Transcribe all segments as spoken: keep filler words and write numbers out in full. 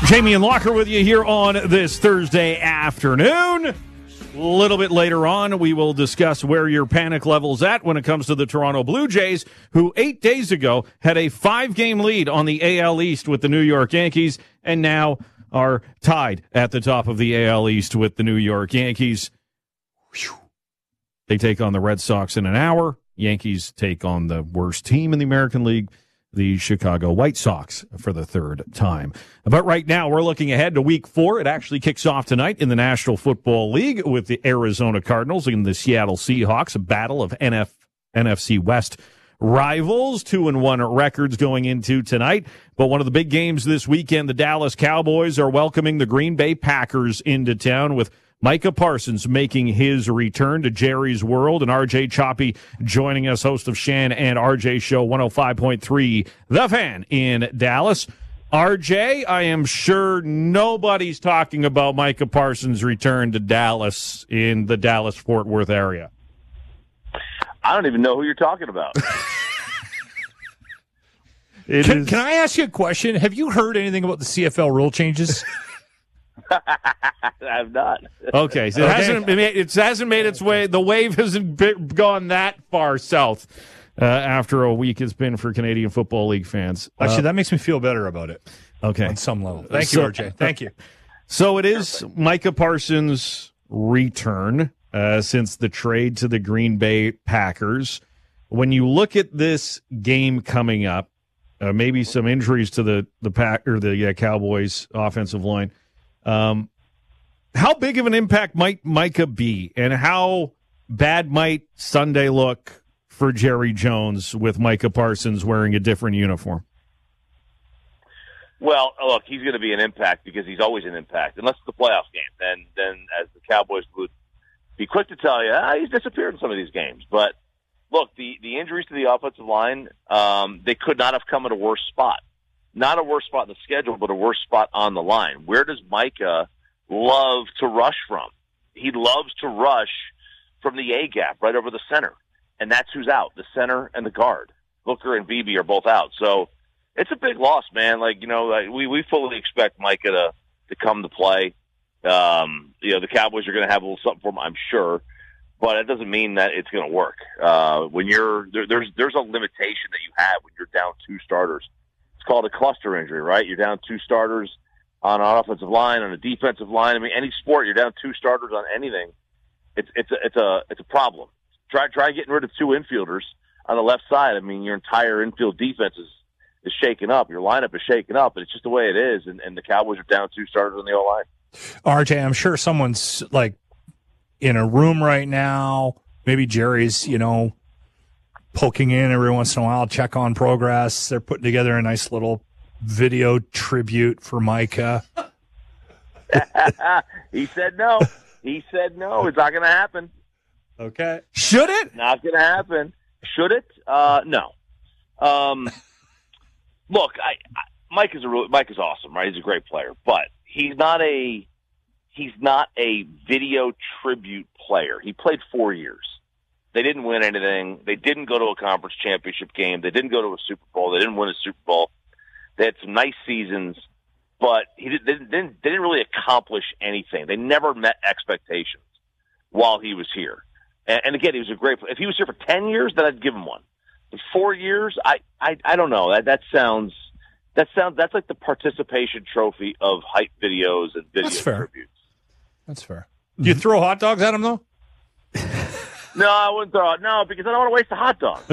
Jamie and Locker with you here on this Thursday afternoon. A little bit later on, we will discuss where your panic level's at when it comes to the Toronto Blue Jays, who eight days ago had a five-game lead on the A L East with the New York Yankees, and now are tied at the top of the A L East with the New York Yankees. Whew. They take on the Red Sox in an hour. Yankees take on the worst team in the American League, the Chicago White Sox, for the third time. But right now, we're looking ahead to week four. It actually kicks off tonight in the National Football League with the Arizona Cardinals and the Seattle Seahawks, a battle of N F, N F C West rivals, two and one records going into tonight. But one of the big games this weekend, the Dallas Cowboys are welcoming the Green Bay Packers into town, with Micah Parsons making his return to Jerry's World, and R J Choppy joining us, host of Shan and R J Show one oh five point three, The Fan in Dallas. R J, I am sure nobody's talking about Micah Parsons' return to Dallas in the Dallas-Fort Worth area. I don't even know who you're talking about. Can, is... can I ask you a question? Have you heard anything about the C F L rule changes? I have not. Okay, so it okay. hasn't made, it hasn't made its way. The wave hasn't been, gone that far south uh, after a week it's been for Canadian Football League fans. Actually, uh, that makes me feel better about it. Okay, on some level. Thank so, you, R J. Thank you. So it is Micah Parsons' return uh, since the trade to the Green Bay Packers. When you look at this game coming up, uh, maybe some injuries to the the pack or the uh, Cowboys offensive line. Um, how big of an impact might Micah be, and how bad might Sunday look for Jerry Jones with Micah Parsons wearing a different uniform? Well, look, he's going to be an impact because he's always an impact, unless it's the playoff game. Then, then as the Cowboys would be quick to tell you, ah, he's disappeared in some of these games. But look, the, the injuries to the offensive line, um, they could not have come at a worse spot. Not a worse spot in the schedule, but a worse spot on the line. Where does Micah love to rush from? He loves to rush from the A-gap right over the center. And that's who's out, the center and the guard. Hooker and Beebe are both out. So it's a big loss, man. Like, you know, like we, we fully expect Micah to, to come to play. Um, you know, the Cowboys are going to have a little something for him, I'm sure. But it doesn't mean that it's going to work. Uh, when you're there, there's there's a limitation that you have when you're down two starters. It's called a cluster injury, right? You're down two starters on an offensive line, on a defensive line. I mean, any sport, you're down two starters on anything. It's it's a it's a it's a problem. Try try getting rid of two infielders on the left side. I mean, your entire infield defense is, is shaken up. Your lineup is shaken up, and it's just the way it is. And, and the Cowboys are down two starters on the O line. R J, I'm sure someone's like in a room right now. Maybe Jerry's, you know, poking in every once in a while, check on progress. They're putting together a nice little video tribute for Micah. He said no. He said no. It's not going to happen. Okay. Should it? Not going to happen. Should it? Uh, no. Um, look, I, I, Mike is a really, Mike is awesome, right? He's a great player, but he's not a he's not a video tribute player. He played four years. They didn't win anything. They didn't go to a conference championship game. They didn't go to a Super Bowl. They didn't win a Super Bowl. They had some nice seasons, but he did, they, didn't, they didn't really accomplish anything. They never met expectations while he was here. And, and again, he was a great player. If he was here for ten years, then I'd give him one. But four years, I, I, I don't know. That, that sounds, that sounds, that's like the participation trophy of hype videos and video That's fair. tributes. That's fair. Do you throw hot dogs at him, though? No, I wouldn't throw it. No, because I don't want to waste a hot dog.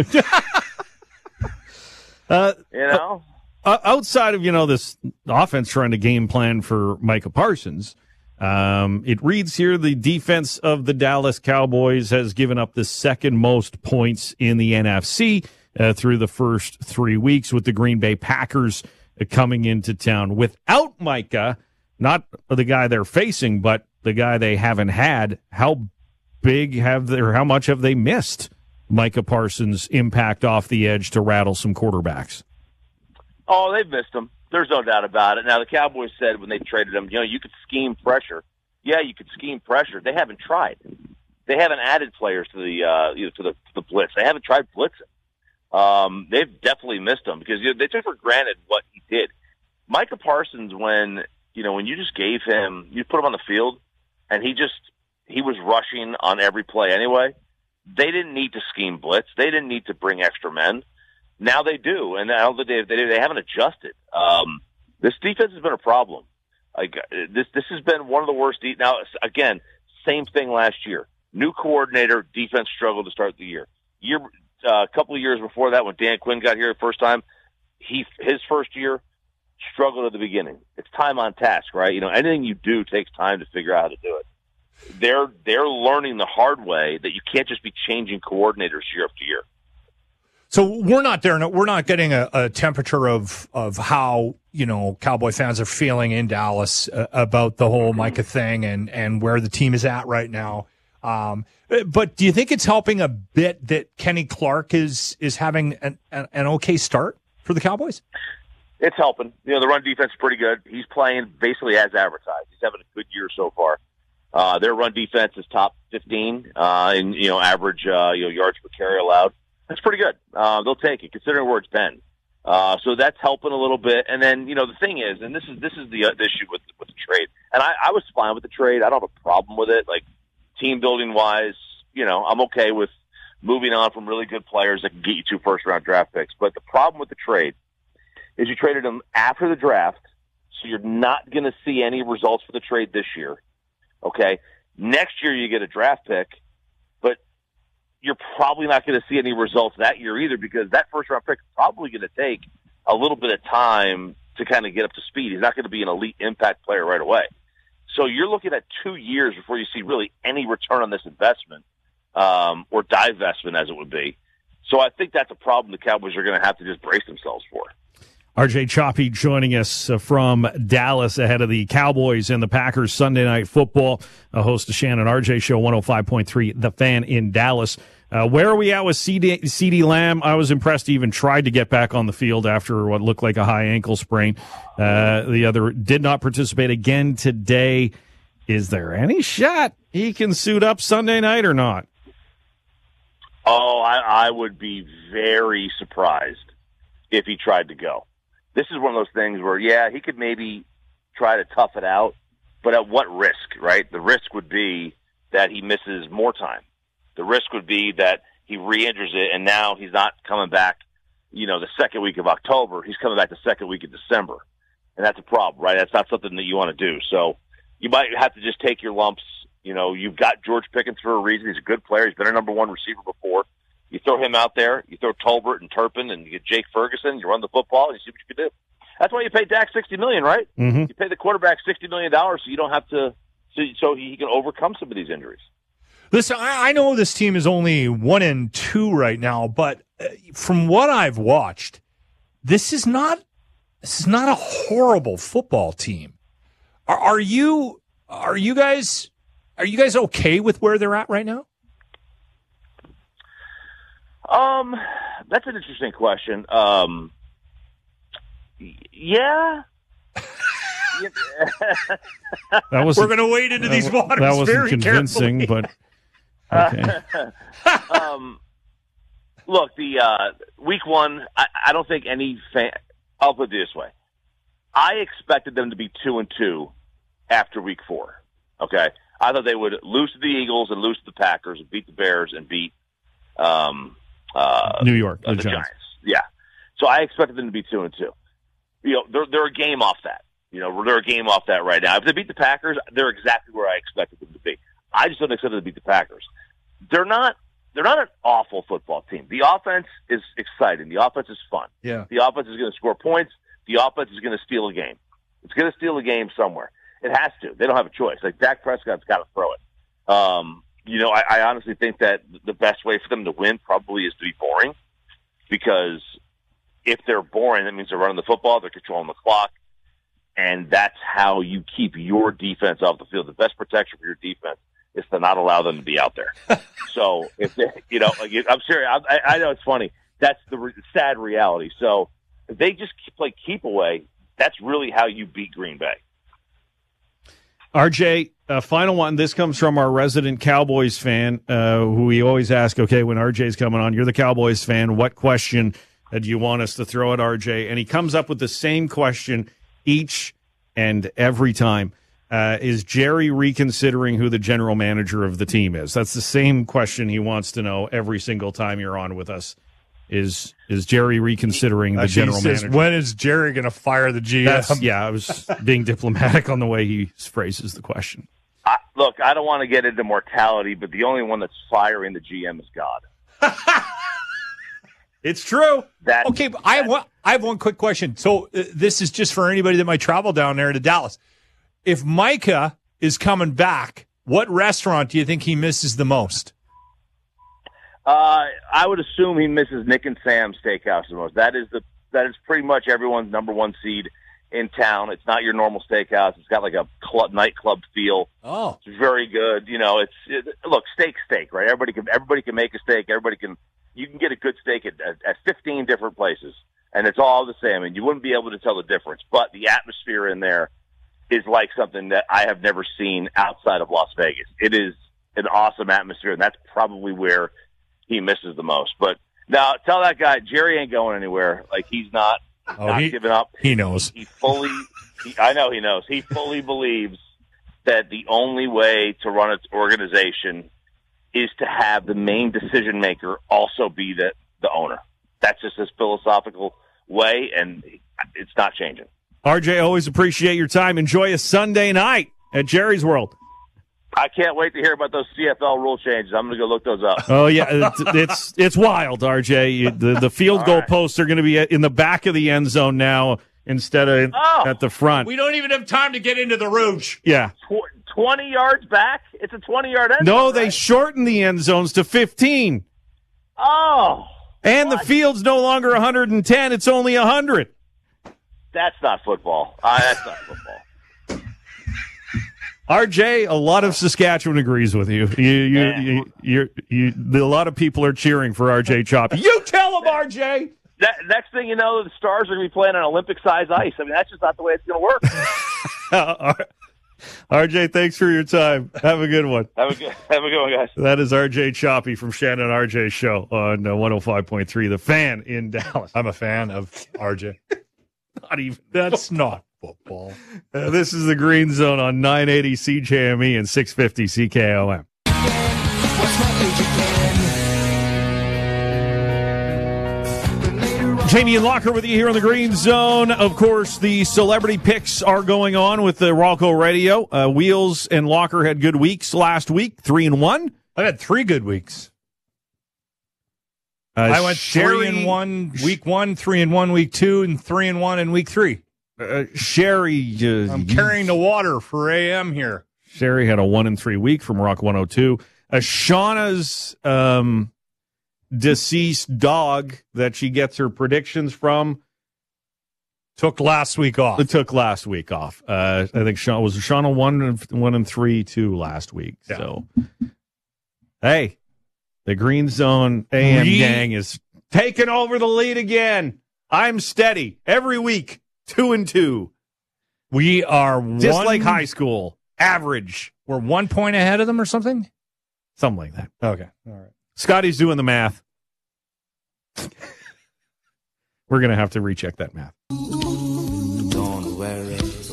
uh, you know? Uh, outside of, you know, this offense trying to game plan for Micah Parsons, um, it reads here the defense of the Dallas Cowboys has given up the second most points in the N F C uh, through the first three weeks, with the Green Bay Packers uh, coming into town. Without Micah, not the guy they're facing, but the guy they haven't had, how big have they, or how much have they missed Micah Parsons' impact off the edge to rattle some quarterbacks? Oh, they've missed him. There's no doubt about it. Now, the Cowboys said when they traded him, you know, you could scheme pressure. Yeah, you could scheme pressure. They haven't tried. They haven't added players to the uh, you know, to the to the blitz. They haven't tried blitzing. Um, they've definitely missed him because you know, they took for granted what he did. Micah Parsons, when you know, when you just gave him, you put him on the field, and he just he was rushing on every play anyway. They didn't need to scheme blitz. They didn't need to bring extra men. Now they do, and now that they they they haven't adjusted. Um, this defense has been a problem. Like this, this has been one of the worst. De- now again, same thing last year. New coordinator, defense struggled to start the year. Year uh, a couple of years before that, when Dan Quinn got here the first time, he his first year struggled at the beginning. It's time on task, right? You know, anything you do takes time to figure out how to do it. They're they're learning the hard way that you can't just be changing coordinators year after year. So we're not there. We're not getting a, a temperature of of how, you know, Cowboy fans are feeling in Dallas uh, about the whole Micah thing and, and where the team is at right now. Um, but do you think it's helping a bit that Kenny Clark is is having an, an, an okay start for the Cowboys? It's helping. You know, the run defense is pretty good. He's playing basically as advertised. He's having a good year so far. Uh, their run defense is top fifteen uh, in, you know, average uh, you know yards per carry allowed. That's pretty good. Uh, they'll take it, considering where it's been. Uh, so that's helping a little bit. And then, you know, the thing is, and this is this is the, uh, the issue with with the trade. And I, I was fine with the trade. I don't have a problem with it. Like, team building wise, you know, I'm okay with moving on from really good players that can get you two first round draft picks. But the problem with the trade is you traded them after the draft, so you're not going to see any results for the trade this year. Okay, next year you get a draft pick, but you're probably not going to see any results that year either, because that first round pick is probably going to take a little bit of time to kind of get up to speed. He's not going to be an elite impact player right away. So you're looking at two years before you see really any return on this investment, um, or divestment as it would be. So I think that's a problem the Cowboys are going to have to just brace themselves for. R J Choppy joining us from Dallas ahead of the Cowboys and the Packers Sunday Night Football. A host of Shannon R J Show, one oh five point three, The Fan in Dallas. Uh, where are we at with C D, CeeDee Lamb? I was impressed he even tried to get back on the field after what looked like a high ankle sprain. Uh, the other did not participate again today. Is there any shot he can suit up Sunday night or not? Oh, I, I would be very surprised if he tried to go. This is one of those things where, yeah, he could maybe try to tough it out, but at what risk, right? The risk would be that he misses more time. The risk would be that he re-injures it, and now he's not coming back, you know, the second week of October. He's coming back the second week of December, and that's a problem, right? That's not something that you want to do. So you might have to just take your lumps. You know, you've got George Pickens for a reason. He's a good player. He's been a number one receiver before. You throw him out there, you throw Tolbert and Turpin, and you get Jake Ferguson, you run the football, and you see what you can do. That's why you pay Dak sixty million dollars, right? Mm-hmm. You pay the quarterback sixty million dollars so you don't have to, so, so he can overcome some of these injuries. Listen, I, I know this team is only one and two right now, but from what I've watched, this is not this is not a horrible football team. Are, are you are you guys are you guys okay with where they're at right now? Um, that's an interesting question. Um, yeah. that was We're going to wade into these waters. That wasn't very convincing, carefully. but okay. um, look, the uh, week one, I, I don't think any fan. I'll put it this way: I expected them to be two and two after week four. Okay, I thought they would lose to the Eagles and lose to the Packers and beat the Bears and beat um, uh, New York, uh, the, the Giants. Giants. Yeah, so I expected them to be two and two. You know, they're they're a game off that. You know, they're a game off that right now. If they beat the Packers, they're exactly where I expected them to be. I just don't expect them to beat the Packers. They're not. They're not an awful football team. The offense is exciting. The offense is fun. Yeah. The offense is going to score points. The offense is going to steal a game. It's going to steal a game somewhere. It has to. They don't have a choice. Like, Dak Prescott's got to throw it. Um, you know, I, I honestly think that the best way for them to win probably is to be boring, because if they're boring, that means they're running the football, they're controlling the clock, and that's how you keep your defense off the field. The best protection for your defense is to not allow them to be out there. So if they, you know, like, I'm serious. I, I know it's funny. That's the re- sad reality. So if they just play keep away, that's really how you beat Green Bay. R J, uh, final one. This comes from our resident Cowboys fan, uh, who we always ask, okay, when R J's coming on, you're the Cowboys fan, what question uh, do you want us to throw at R J? And he comes up with the same question each and every time, uh, is Jerry reconsidering who the general manager of the team is? That's the same question he wants to know every single time you're on with us. Is is Jerry reconsidering the Actually, general he says, manager? when is Jerry going to fire the G M? That's, yeah, I was being diplomatic on the way he phrases the question. I, look, I don't want to get into mortality, but the only one that's firing the G M is God. It's true. That, Okay, but I have one, I have one quick question. So uh, this is just for anybody that might travel down there to Dallas. If Micah is coming back, what restaurant do you think he misses the most? Uh, I would assume he misses Nick and Sam's Steakhouse the most. That is the that is pretty much everyone's number one seed in town. It's not your normal steakhouse. It's got like a club nightclub feel. Oh, It's very good. You know, it's it, look steak, steak, right? Everybody can everybody can make a steak. Everybody can you can get a good steak at, at, at fifteen different places, and it's all the same. And you wouldn't be able to tell the difference. But the atmosphere in there is like something that I have never seen outside of Las Vegas. It is an awesome atmosphere, and that's probably where he misses the most. But now tell that guy Jerry ain't going anywhere. Like he's not, oh not he, giving up. he knows. He fully, he, I know he knows. He fully believes that the only way to run its organization is to have the main decision maker also be the, the owner. That's just his philosophical way, and it's not changing. R J, always appreciate your time. Enjoy a Sunday night at Jerry's World. I can't wait to hear about those C F L rule changes. I'm going to go look those up. Oh yeah, it's it's, it's wild, R J. You- The the field All goal right. posts are going to be in the back of the end zone now instead of Oh. at the front. We don't even have time to get into the Rouge. Yeah. Tw- twenty yards back? It's a twenty-yard end No, zone, they right? shortened the end zones to fifteen. Oh, And the What? field's no longer one hundred ten, it's only one hundred. that's not football. Uh, that's not football. R J, a lot of Saskatchewan agrees with you. You, you, Yeah. you, you, you, you, a lot of people are cheering for R J Choppy. You tell him, R J. That, next thing you know, the Stars are going to be playing on Olympic-sized ice. I mean, that's just not the way it's going to work. R J, thanks for your time. Have a good one. Have a good, have a good one, guys. That is R J Choppy from Shannon and R J Show on uh, one oh five point three, The Fan in Dallas. I'm a fan of R J. Not even. That's not football. Uh, this is the Green Zone on nine eighty C J M E and six fifty C K O M. Jamie and Locker with you here on the Green Zone. Of course, the celebrity picks are going on with the Ralco Radio. Uh, Wheels and Locker had good weeks last week, three and one. I've had three good weeks. Uh, I went Sherry, three and one week one, three and one week two, and three and one in week three. Uh, Sherry, uh, I'm carrying the water for A M here. Sherry had a one and three week from Rock one oh two. Uh, Shauna's um, deceased dog that she gets her predictions from Took last week off. it took last week off. Uh, I think Shauna was Shauna one and one and three two last week. Yeah. So, hey, the Green Zone A M Re- gang is taking over the lead again. I'm steady every week, two and two, We are just one, like high school average, We're one point ahead of them or something? something like that. Okay. All right. Scotty's doing the math. We're going to have to recheck that math. Don't worry.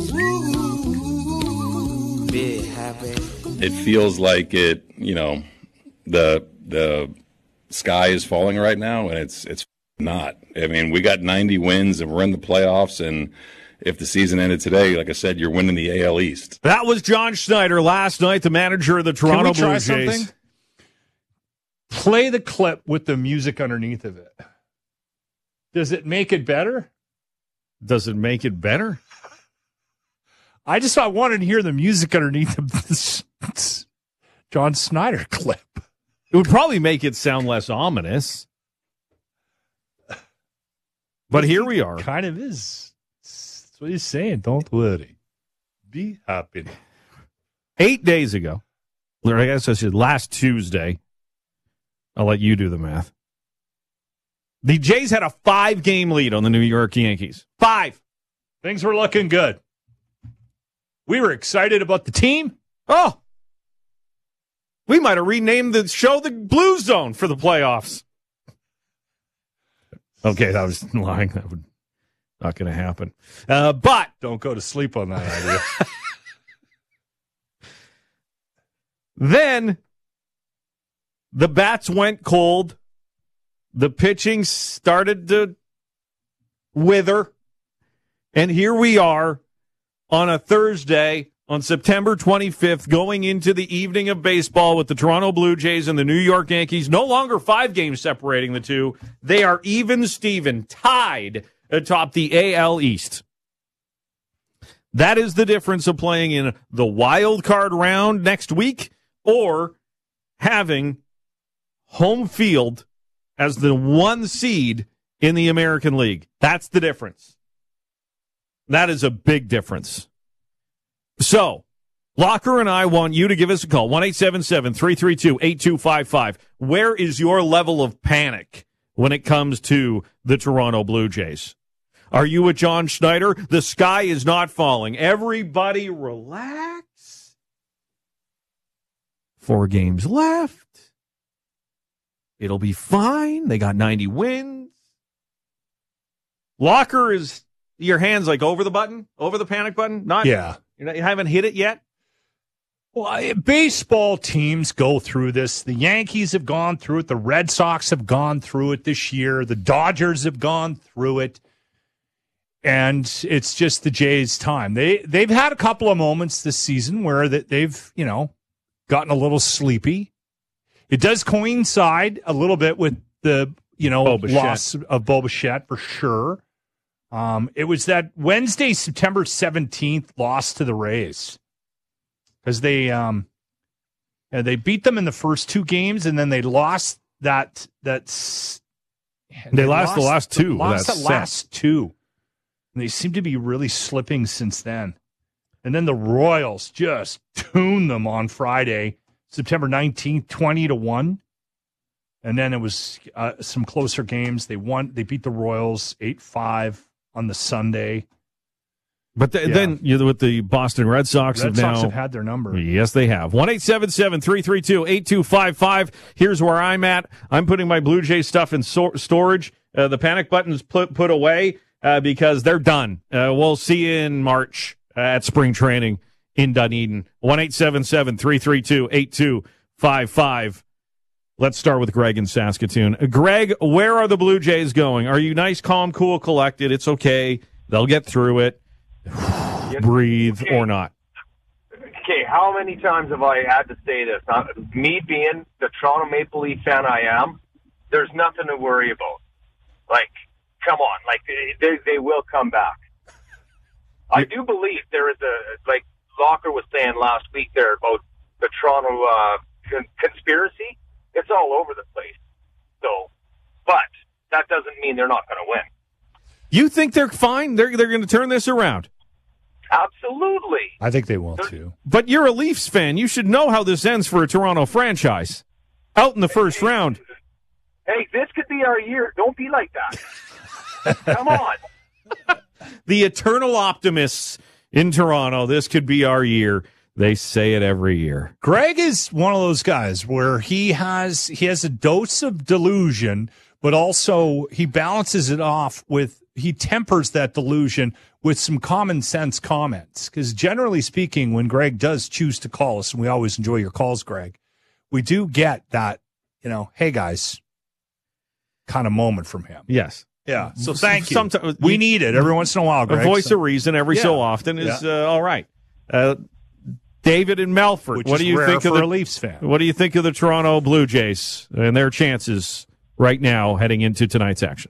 Be happy. It feels like it, you know, the the sky is falling right now, and it's it's not. I mean, we got ninety wins, and we're in the playoffs, and if the season ended today, like I said, you're winning the A L East. That was John Schneider last night, the manager of the Can Toronto we try Blue Jays. something? Play the clip with the music underneath of it. Does it make it better? Does it make it better? I just I wanted to hear the music underneath of this John Snyder clip. It would probably make it sound less ominous. But here we are. Kind of is. That's what he's saying. Don't worry. Be happy. Eight days ago, or I guess I said last Tuesday, I'll let you do the math. The Jays had a five-game lead on the New York Yankees. Five. Things were looking good. We were excited about the team. Oh, we might have renamed the show the Blue Zone for the playoffs. Okay, that was lying. That would Not going to happen. Uh, but Don't go to sleep on that idea. then the bats went cold. The pitching started to wither. And here we are on a Thursday on September twenty-fifth, going into the evening of baseball with the Toronto Blue Jays and the New York Yankees. No longer five games separating the two. They are even Steven, tied atop the A L East. That is the difference of playing in the wild card round next week or having home field as the one seed in the American League. That's the difference. That is a big difference. So, Locker and I want you to give us a call, one eight seven seven, three three two, eight two five five. Where is your level of panic when it comes to the Toronto Blue Jays? Are you with John Schneider? The sky is not falling. Everybody relax. Four games left. It'll be fine. They got ninety wins. Locker, is your hands like over the button? Over the panic button? Not. Yeah. You're not, you haven't hit it yet? Well, I- baseball teams go through this. The Yankees have gone through it. The Red Sox have gone through it this year. The Dodgers have gone through it. And it's just the Jays' time. They, they've had a couple of moments this season where that they've, you know, gotten a little sleepy. It does coincide a little bit with the, you know, Bo Bichette. loss of Bo Bichette for sure. Um, it was that Wednesday, September seventeenth, loss to the Rays because they um, yeah, they beat them in the first two games, and then they lost that that They lost the last two. Lost the That's last two. And they seem to be really slipping since then. And then the Royals just tuned them on Friday, September nineteenth, twenty to one. And then it was uh, some closer games. They won. They beat the Royals eight five on the Sunday. But th- Yeah. then you with the Boston Red Sox Red have Sox now have had their number. Yes, they have. one eight seven seven, three three two, eight two five five. Here's where I'm at. I'm putting my Blue Jays stuff in so- storage. Uh, the panic button's put put away uh, because they're done. Uh, we'll see you in March uh, at spring training in Dunedin. one eight seven seven, three three two, eight two five five. Let's start with Greg in Saskatoon. Uh, Greg, where are the Blue Jays going? Are you nice, calm, cool, collected? It's okay. They'll get through it. Breathe Okay. or not. Okay, how many times have I had to say this? Uh, me being the Toronto Maple Leaf fan I am, there's nothing to worry about. Like, come on, like they they, they will come back. I do believe there is a, like Locker was saying last week there about the Toronto uh, con- conspiracy. It's all over the place. So, but that doesn't mean they're not going to win. You think they're fine? They're they're going to turn this around. Absolutely. I think they will too. But you're a Leafs fan. You should know how this ends for a Toronto franchise. Out in the first round. Hey, this could be our year. Don't be like that. Come on. The eternal optimists in Toronto. This could be our year. They say it every year. Greg is one of those guys where he has he has a dose of delusion, but also he balances it off with he tempers that delusion with some common sense comments. Because generally speaking, when Greg does choose to call us, and we always enjoy your calls, Greg, we do get that, you know, hey guys, kind of moment from him. Yes. Yeah. So thank you. Sometimes we need it every once in a while, Greg. A voice so, of reason every so Yeah. often is Yeah. uh, all right. Uh, David in Melford, which what is do you rare think for of the a Leafs fan? What do you think of the Toronto Blue Jays and their chances right now heading into tonight's action?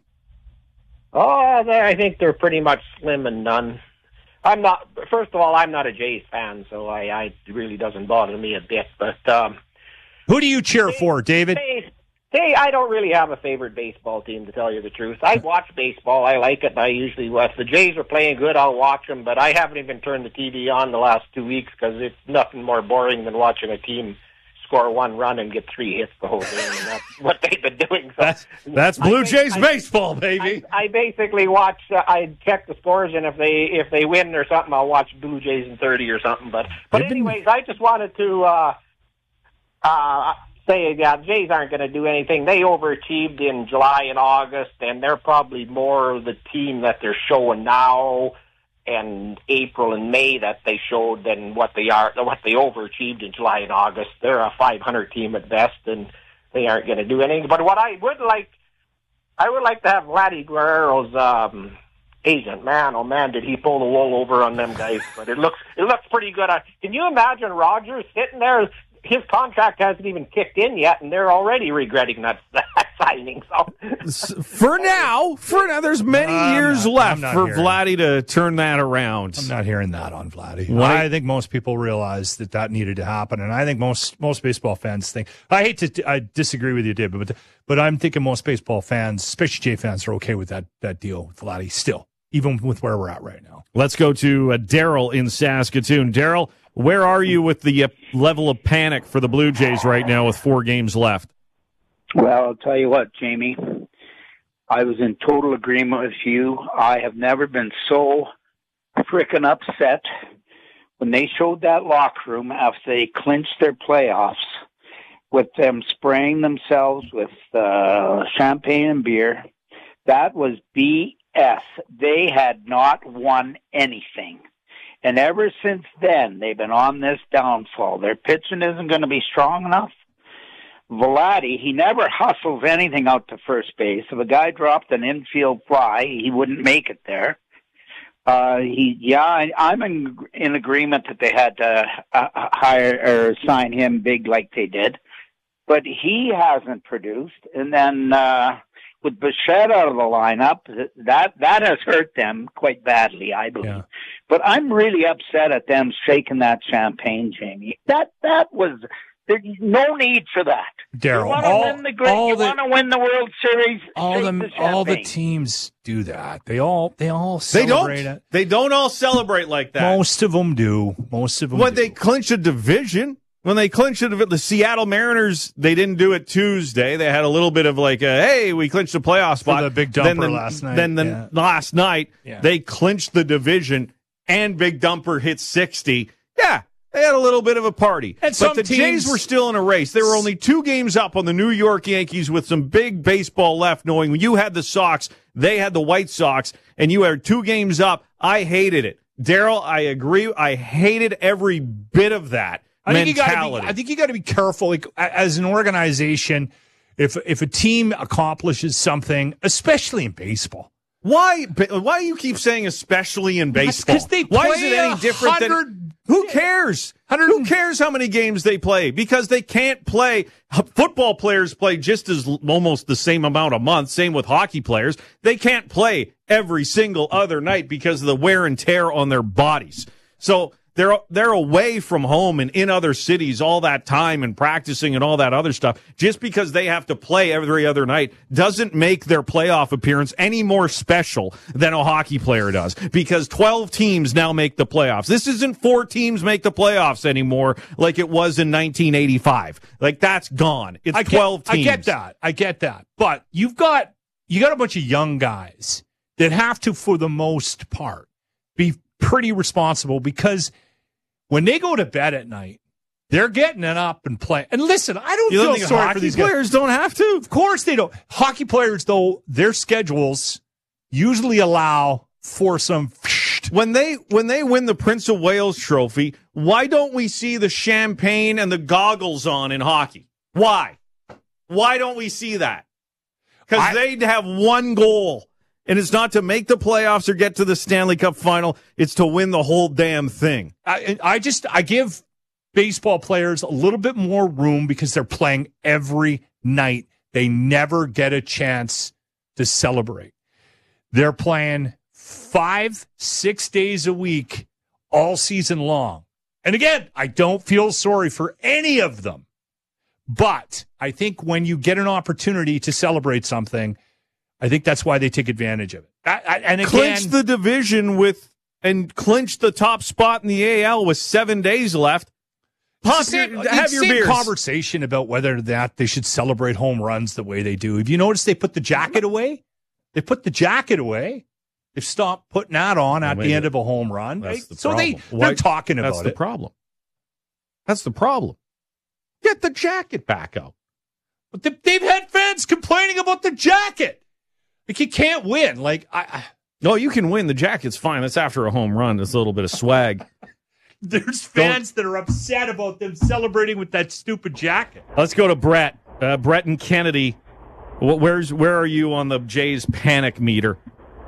Oh, they- I think they're pretty much slim and none. I'm not. First of all, I'm not a Jays fan, so I, I it really doesn't bother me a bit. But um, Who do you cheer for, David? hey, hey, I don't really have a favorite baseball team, to tell you the truth. I watch baseball. I like it. And I usually, if the Jays are playing good, I'll watch them. But I haven't even turned the T V on the last two weeks because it's nothing more boring than watching a team score one run and get three hits the whole game, and that's what they've been doing. So That's that's Blue I Jays I- baseball, baby. I, I basically watch. Uh, I check the scores, and if they if they win or something, I'll watch Blue Jays in thirty or something. But but They've been- anyways, I just wanted to. Uh, uh, say, yeah, Jays aren't going to do anything. They overachieved in July and August, and they're probably more the team that they're showing now and April and May that they showed than what they are, what they overachieved in July and August. They're a five hundred team at best, and they aren't going to do anything. But what I would like, I would like to have Vladdy Guerrero's um, agent. Man, oh man, did he pull the wool over on them guys? But it looks, it looks pretty good. Can you imagine Rogers sitting there? His contract hasn't even kicked in yet, and they're already regretting that, that signing. So, for now, for now, there's many I'm years not- left I'm not for hearing Vladdy to turn that around. I'm not hearing that on Vladdy. Why? I think most people realize that that needed to happen, and I think most most baseball fans think. I hate to I disagree with you, Dave, but but I'm thinking most baseball fans, especially Jay fans, are okay with that that deal with Vladdy still, even with where we're at right now. Let's go to uh, Daryl in Saskatoon. Daryl, where are you with the uh, level of panic for the Blue Jays right now with four games left? Well, I'll tell you what, Jamie. I was in total agreement with you. I have never been so frickin' upset when they showed that locker room after they clinched their playoffs with them spraying themselves with uh, champagne and beer. That was B S. They had not won anything. And ever since then, they've been on this downfall. Their pitching isn't going to be strong enough. Vladdy, he never hustles anything out to first base. If a guy dropped an infield fly, he wouldn't make it there. Uh, he, yeah, I, I'm in, in agreement that they had to uh, hire or sign him big like they did. But he hasn't produced. And then uh, with Bichette out of the lineup, that that has hurt them quite badly, I believe. Yeah. But I'm really upset at them shaking that champagne, Jamie. That that was there's no need for that. Daryl, you want to all, win the great, all you the want to win the World Series. all shake the, the all the champagne. teams do that. They all they all They celebrate don't. it. They don't all celebrate like that. Most of them do. Most of them. When do. they clinch a division, when they clinched a division, the Seattle Mariners, they didn't do it Tuesday. They had a little bit of like, a, hey, we clinched a playoff spot. the big then dumper the, last night, Then the yeah. last night, Yeah. they clinched the division, and Big Dumper hit sixty. Yeah, they had a little bit of a party. And but some the teams- Jays were still in a race. They were only two games up on the New York Yankees with some big baseball left, knowing when you had the Sox, they had the White Sox, and you had two games up. I hated it. Daryl, I agree. I hated every bit of that. I think you got to mentality. be. I think you got to be careful. Like, as an organization, if if a team accomplishes something, especially in baseball, Why? Why do you keep saying especially in baseball? 'cause they Why is play it any a different than? hundred- Who cares? hundred- Who cares how many games they play? Because they can't play. Football players play just as almost the same amount a month. Same with hockey players. They can't play every single other night because of the wear and tear on their bodies. So they're they're away from home and in other cities all that time and practicing and all that other stuff. Just because they have to play every other night doesn't make their playoff appearance any more special than a hockey player does, because twelve teams now make the playoffs. This isn't four teams make the playoffs anymore like it was in nineteen eighty-five. Like, that's gone. It's I get, twelve teams. I get that. I get that. But you've got you got a bunch of young guys that have to, for the most part, be pretty responsible, because when they go to bed at night, they're getting it up and playing. And listen, I don't You don't feel think sorry hockey for these guys. players don't have to? Of course they don't. Hockey players, though, their schedules usually allow for some. When they when they win the Prince of Wales trophy, why don't we see the champagne and the goggles on in hockey? Why? Why don't we see that? Because they'd have one goal, and it's not to make the playoffs or get to the Stanley Cup final. It's to win the whole damn thing. I, I just I give baseball players a little bit more room because they're playing every night. They never get a chance to celebrate. They're playing five, six days a week all season long. And again, I don't feel sorry for any of them. But I think when you get an opportunity to celebrate something, I think that's why they take advantage of it. I, I, and again, Clinch the division with and clinch the top spot in the A L with seven days left. Pop It's the your, same, have it's your the same beers. conversation about whether that they should celebrate home runs the way they do. Have you noticed they put the jacket away? They put the jacket away. They've stopped putting that on at wait the a end of a home run. That's the so problem. they Why- they're talking about That's the it. problem. That's the problem. Get the jacket back out. But they- they've had fans complaining about the jacket. Like, you can't win. Like, I, I No, you can win. The jacket's fine. That's after a home run. It's a little bit of swag. there's fans that are upset about them celebrating with that stupid jacket. Let's go to Brett. Uh, Brett and Kennedy. Wh- Where's where are you on the Jays panic meter?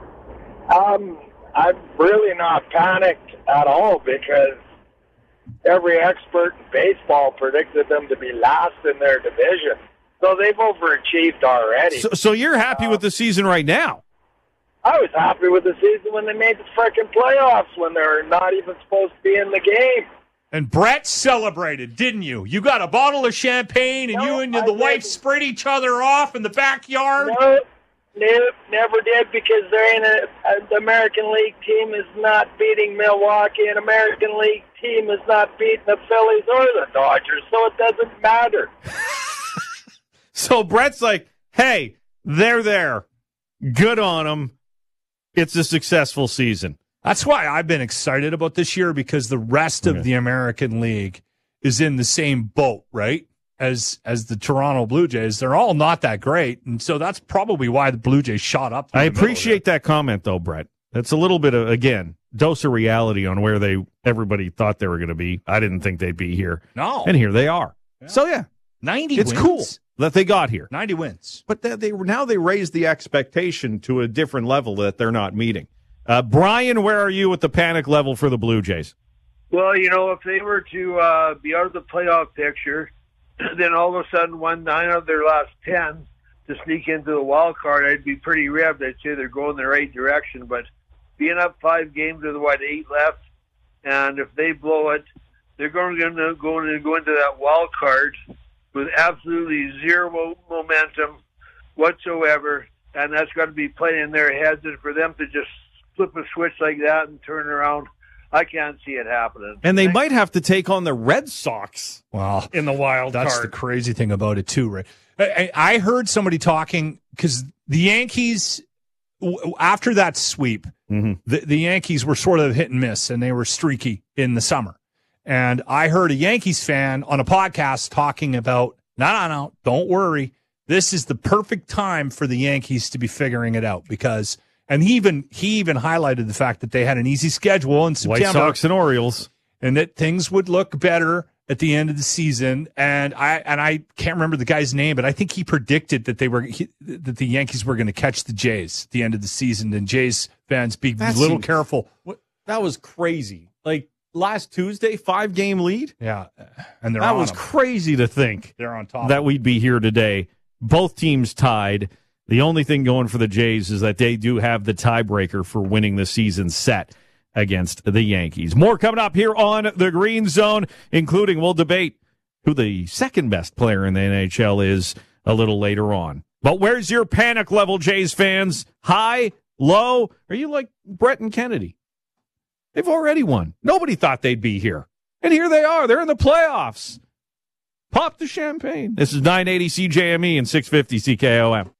Um, I'm really not panicked at all because every expert in baseball predicted them to be last in their division. So they've overachieved already. So, so you're happy Uh, with the season right now? I was happy with the season when they made the frickin' playoffs when they're not even supposed to be in the game. And Brett celebrated, didn't you? You got a bottle of champagne, and No, you and I the wife didn't. sprayed each other off in the backyard. No, no, never did because they're in a, a, the American League team is not beating Milwaukee, and American League team is not beating the Phillies or the Dodgers, so it doesn't matter. So Brett's like, hey, they're there. Good on them. It's a successful season. That's why I've been excited about this year because the rest Okay. of the American League is in the same boat, right? As as the Toronto Blue Jays. They're all not that great, and so that's probably why the Blue Jays shot up. I appreciate that comment, though, Brett. That's a little bit of, again, dose of reality on where they everybody thought they were going to be. I didn't think they'd be here. No. And here they are. Yeah. So, yeah, ninety it's wins. cool that they got here. ninety wins. But they, they now they raised the expectation to a different level that they're not meeting. Uh, Brian, where are you with the panic level for the Blue Jays? Well, you know, if they were to uh, be out of the playoff picture, then all of a sudden won nine of their last ten to sneak into the wild card, I'd be pretty revved. I'd say they're going the right direction. But being up five games with, what, eight left, and if they blow it, they're going to go into, go into that wild card with absolutely zero momentum whatsoever, and that's got to be playing in their heads. And for them to just flip a switch like that and turn around, I can't see it happening. And they might have to take on the Red Sox Wow. in the wild That's card. the crazy thing about it, too, right? I, I heard somebody talking because the Yankees, w- after that sweep, mm-hmm. the, the Yankees were sort of hit and miss, and they were streaky in the summer. And I heard a Yankees fan on a podcast talking about, no, no, no, don't worry. This is the perfect time for the Yankees to be figuring it out because – and he even he even highlighted the fact that they had an easy schedule in September. White Sox and Orioles. And that things would look better at the end of the season. And I and I can't remember the guy's name, but I think he predicted that they were he, that the Yankees were going to catch the Jays at the end of the season. And Jays fans be That a little seems- careful. What, that was crazy. Like last Tuesday, five game lead. Yeah, and they're that on was them. crazy to think They're on top. that we'd be here today. Both teams tied. The only thing going for the Jays is that they do have the tiebreaker for winning the season set against the Yankees. More coming up here on the Green Zone, including we'll debate who the second best player in the N H L is a little later on. But where's your panic level, Jays fans? High, low? Are you like Brett and Kennedy? They've already won. Nobody thought they'd be here. And here they are. They're in the playoffs. Pop the champagne. This is nine eighty C J M E and six fifty C K O M.